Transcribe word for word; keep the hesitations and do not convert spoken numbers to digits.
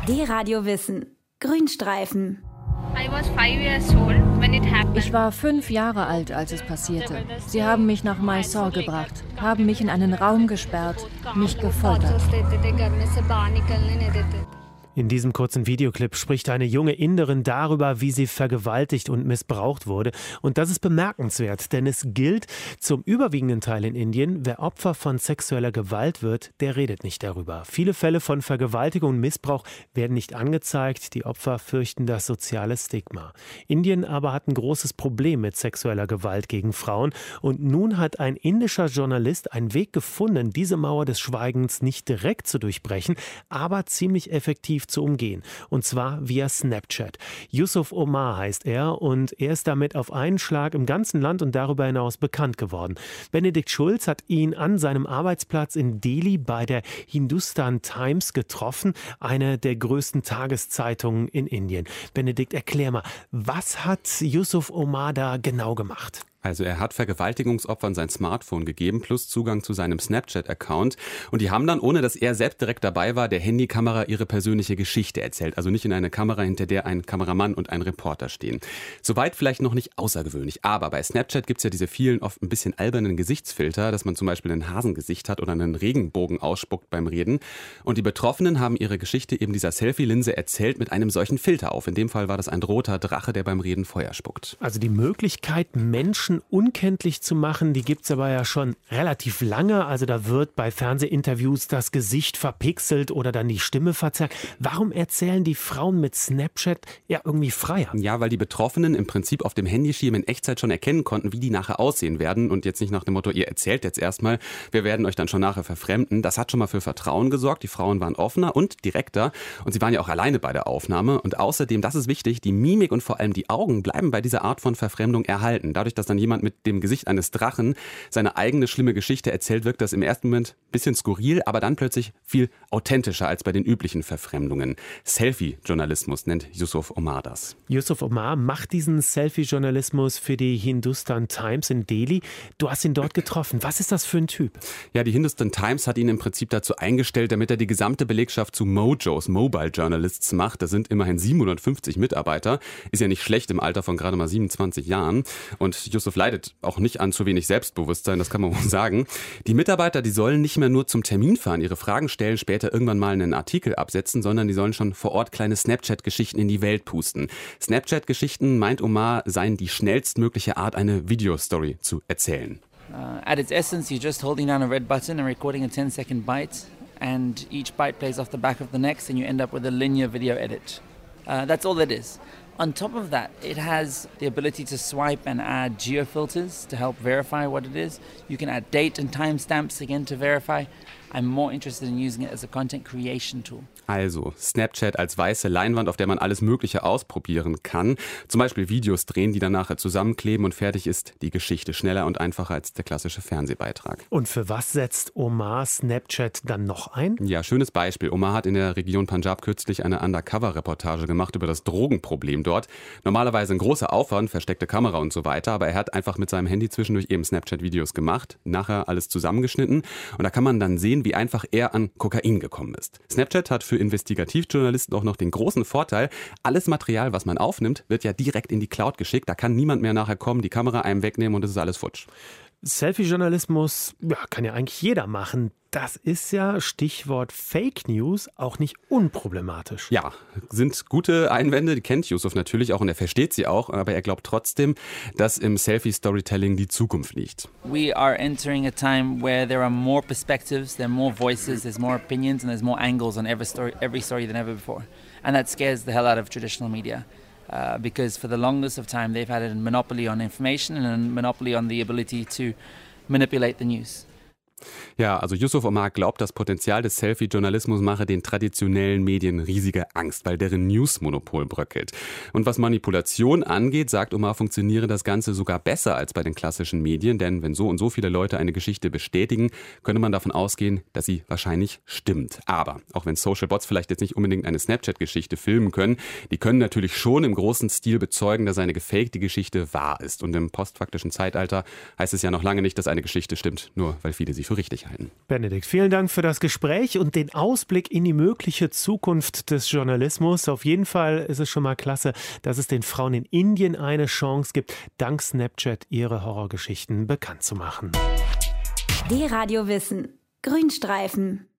D-Radio Wissen. Grünstreifen. Ich war fünf Jahre alt, als es passierte. Sie haben mich nach Mysore gebracht, haben mich in einen Raum gesperrt, mich gefoltert. In diesem kurzen Videoclip spricht eine junge Inderin darüber, wie sie vergewaltigt und missbraucht wurde. Und das ist bemerkenswert, denn es gilt zum überwiegenden Teil in Indien, wer Opfer von sexueller Gewalt wird, der redet nicht darüber. Viele Fälle von Vergewaltigung und Missbrauch werden nicht angezeigt. Die Opfer fürchten das soziale Stigma. Indien aber hat ein großes Problem mit sexueller Gewalt gegen Frauen. Und nun hat ein indischer Journalist einen Weg gefunden, diese Mauer des Schweigens nicht direkt zu durchbrechen, aber ziemlich effektiv zu umgehen. Und zwar via Snapchat. Yusuf Omar heißt er und er ist damit auf einen Schlag im ganzen Land und darüber hinaus bekannt geworden. Benedikt Schulz hat ihn an seinem Arbeitsplatz in Delhi bei der Hindustan Times getroffen, eine der größten Tageszeitungen in Indien. Benedikt, erklär mal, was hat Yusuf Omar da genau gemacht? Also er hat Vergewaltigungsopfern sein Smartphone gegeben, plus Zugang zu seinem Snapchat-Account. Und die haben dann, ohne dass er selbst direkt dabei war, der Handykamera ihre persönliche Geschichte erzählt. Also nicht in eine Kamera, hinter der ein Kameramann und ein Reporter stehen. Soweit vielleicht noch nicht außergewöhnlich. Aber bei Snapchat gibt es ja diese vielen, oft ein bisschen albernen Gesichtsfilter, dass man zum Beispiel ein Hasengesicht hat oder einen Regenbogen ausspuckt beim Reden. Und die Betroffenen haben ihre Geschichte eben dieser Selfie-Linse erzählt mit einem solchen Filter auf. In dem Fall war das ein roter Drache, der beim Reden Feuer spuckt. Also die Möglichkeit, Menschen unkenntlich zu machen, die gibt es aber ja schon relativ lange. Also da wird bei Fernsehinterviews das Gesicht verpixelt oder dann die Stimme verzerrt. Warum erzählen die Frauen mit Snapchat ja irgendwie freier? Ja, weil die Betroffenen im Prinzip auf dem Handyschirm in Echtzeit schon erkennen konnten, wie die nachher aussehen werden und jetzt nicht nach dem Motto, ihr erzählt jetzt erstmal, wir werden euch dann schon nachher verfremden. Das hat schon mal für Vertrauen gesorgt. Die Frauen waren offener und direkter und sie waren ja auch alleine bei der Aufnahme. Und außerdem, das ist wichtig, die Mimik und vor allem die Augen bleiben bei dieser Art von Verfremdung erhalten. Dadurch, dass dann jemand mit dem Gesicht eines Drachen seine eigene schlimme Geschichte erzählt, wirkt das im ersten Moment ein bisschen skurril, aber dann plötzlich viel authentischer als bei den üblichen Verfremdungen. Selfie-Journalismus nennt Yusuf Omar das. Yusuf Omar macht diesen Selfie-Journalismus für die Hindustan Times in Delhi. Du hast ihn dort getroffen. Was ist das für ein Typ? Ja, die Hindustan Times hat ihn im Prinzip dazu eingestellt, damit er die gesamte Belegschaft zu Mojos, Mobile Journalists, macht. Das sind immerhin siebenhundertfünfzig Mitarbeiter. Ist ja nicht schlecht im Alter von gerade mal siebenundzwanzig Jahren. Und Yusuf leidet auch nicht an zu wenig Selbstbewusstsein, das kann man wohl sagen. Die Mitarbeiter, die sollen nicht mehr nur zum Termin fahren, ihre Fragen stellen, später irgendwann mal einen Artikel absetzen, sondern die sollen schon vor Ort kleine Snapchat-Geschichten in die Welt pusten. Snapchat-Geschichten, meint Omar, seien die schnellstmögliche Art, eine Video-Story zu erzählen. Uh, at its essence, you're just holding down a red button and recording a ten second bite, and each bite plays off the back of the next, and you end up with a linear video edit. Uh, that's all it is. On top of that, it has the ability to swipe and add geofilters to help verify what it is. You can add date and timestamps again to verify. I'm more interested in using it as a content creation tool. Also Snapchat als weiße Leinwand, auf der man alles Mögliche ausprobieren kann. Zum Beispiel Videos drehen, die dann nachher zusammenkleben und fertig ist die Geschichte. Schneller und einfacher als der klassische Fernsehbeitrag. Und für was setzt Omar Snapchat dann noch ein? Ja, schönes Beispiel. Omar hat in der Region Punjab kürzlich eine Undercover-Reportage gemacht über das Drogenproblem dort. Normalerweise ein großer Aufwand, versteckte Kamera und so weiter, aber er hat einfach mit seinem Handy zwischendurch eben Snapchat-Videos gemacht, nachher alles zusammengeschnitten und da kann man dann sehen, wie einfach er an Kokain gekommen ist. Snapchat hat für Investigativjournalisten auch noch den großen Vorteil, alles Material, was man aufnimmt, wird ja direkt in die Cloud geschickt. Da kann niemand mehr nachher kommen, die Kamera einem wegnehmen und es ist alles futsch. Selfie-Journalismus ja, kann ja eigentlich jeder machen. Das ist ja, Stichwort Fake News, auch nicht unproblematisch. Ja, sind gute Einwände, die kennt Yusuf natürlich auch und er versteht sie auch, aber er glaubt trotzdem, dass im Selfie-Storytelling die Zukunft liegt. We are entering a time where there are more perspectives, there are more voices, there's more opinions and there's more angles on every story, every story than ever before. And that scares the hell out of traditional media. Uh, because for the longest of time they've had a monopoly on information and a monopoly on the ability to manipulate the news. Ja, also Yusuf Omar glaubt, das Potenzial des Selfie-Journalismus mache den traditionellen Medien riesige Angst, weil deren News-Monopol bröckelt. Und was Manipulation angeht, sagt Omar, funktioniere das Ganze sogar besser als bei den klassischen Medien, denn wenn so und so viele Leute eine Geschichte bestätigen, könnte man davon ausgehen, dass sie wahrscheinlich stimmt. Aber auch wenn Social Bots vielleicht jetzt nicht unbedingt eine Snapchat-Geschichte filmen können, die können natürlich schon im großen Stil bezeugen, dass eine gefakte Geschichte wahr ist. Und im postfaktischen Zeitalter heißt es ja noch lange nicht, dass eine Geschichte stimmt, nur weil viele sie für richtig halten. Benedikt, vielen Dank für das Gespräch und den Ausblick in die mögliche Zukunft des Journalismus. Auf jeden Fall ist es schon mal klasse, dass es den Frauen in Indien eine Chance gibt, dank Snapchat ihre Horrorgeschichten bekannt zu machen. D-Radio Wissen. Grünstreifen.